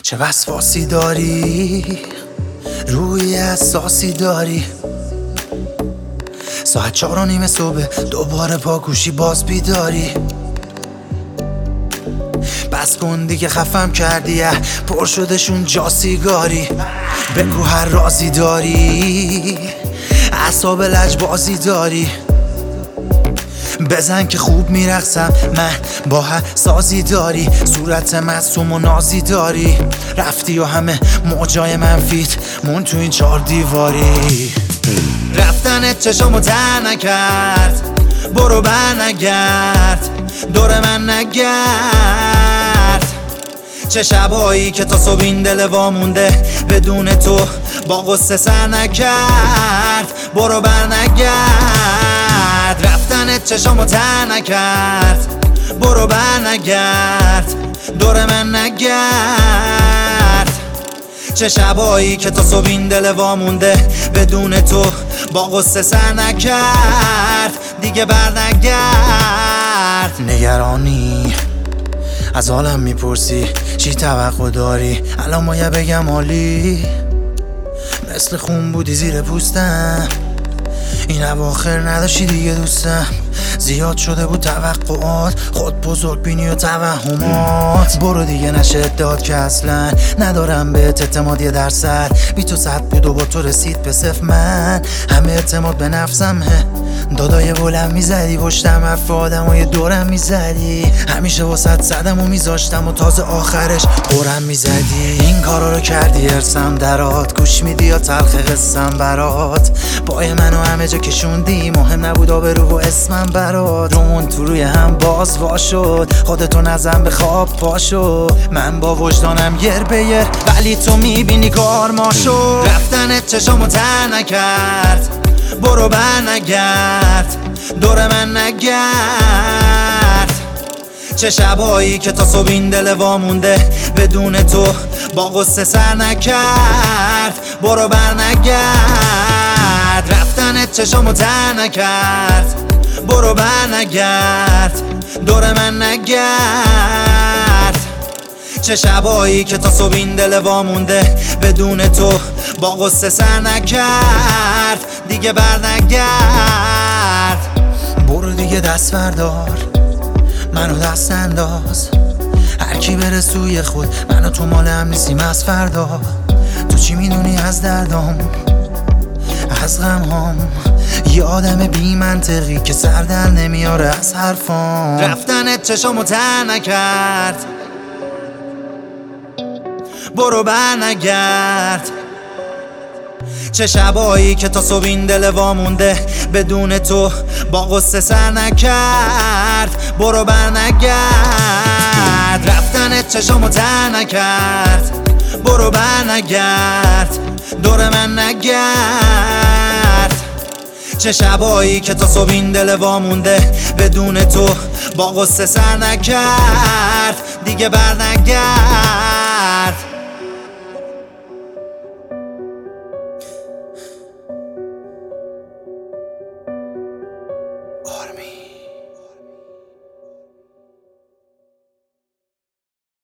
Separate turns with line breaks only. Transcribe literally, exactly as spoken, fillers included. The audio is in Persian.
چه وسواسی داری، روی اساسی داری. ساعت چار و نیم صبح دوباره پاکوشی باز بیداری. بس کن دیگه خفم کردی، پر شدشون جا سیگاری. بگو هر رازی داری، اعصاب لجبازی داری. بزن که خوب میرقصم من، با هر سازی داری. صورت معصوم و نازی داری. رفتی و همه موجای منفیت مون تو این چار دیواری. رفتنت چشامو تر نکرد، برو بر نگرد، دور من نگرد. چه شبایی که تا صبح این دل وامونده بدون تو با غصه سر نکرد. برو بر نگرد، رفتنت چشامو تر نکرد، برو بر نگرد، دور من نگرد. چه شبایی که تا صبح این دل وامونده بدون تو با غصه سر نکرد. دیگه بر نگرد. نگرانی از حالم میپرسی، چی توقع داری؟ الان باید بگم عالی، مثل خون بودی زیر پوستم. این اواخر نداشتی دیگه دوستم. زیاد شده بود توقعات، خود بزرگ بینی و توهمات. برو دیگه نشه داد که اصلا ندارم بهت اعتماد یه درصد. بی تو صد بود و با تو رسید به صفر. من همه اعتماد به نفسمه. دادای بلند میزدی پشتم، حرف آدمای دورم میزدی. همیشه واسط صدم و میذاشتم و تازه آخرش قرم میزدی. این کارا رو کردی ارسم درات، گوش میدی یا تلخ قصم برات. پای منو همه جا کشوندی، مهم نبود آبرو و اسمم برات. رومون تو روی هم باز وا شد، خودتو نزن به خواب پاشو. من با وجدانم یر به یر، ولی تو میبینی کار ما شد. رفتنت چشامو تر نکرد، برو بر نگرد، دور من نگرد. چه شبایی که تا صبح این دل وامونده بدون تو با غصه سر نکرد. برو بر نگرد، رفتنت چشامو تر نکرد، برو بر نگرد، دور من نگرد. چه شبایی که تا صبح این دل وامونده بدون تو با غصه سر نکرد. دیگه بر نگرد. برو دیگه دست بردار، منو دست انداز. هر کی بره سوی خود، منو تو مال هم نیستیم از فردا. تو چی میدونی از دردام، از غمهام؟ یه آدم بی منطقی که سر در نمیاره از حرفام. رفتنت چشامو تر نکرد، برو بر نگرد. چه شبایی که تا صبح این دل وامونده بدون تو با غصه سر نکرد. برو بر نگرد، رفتنت چشامو تر نکرد، برو بر نگرد، دور من نگرد. چه شبایی که تا صبح این دل وامونده بدون تو با غصه سر نکرد. دیگه بر نگرد.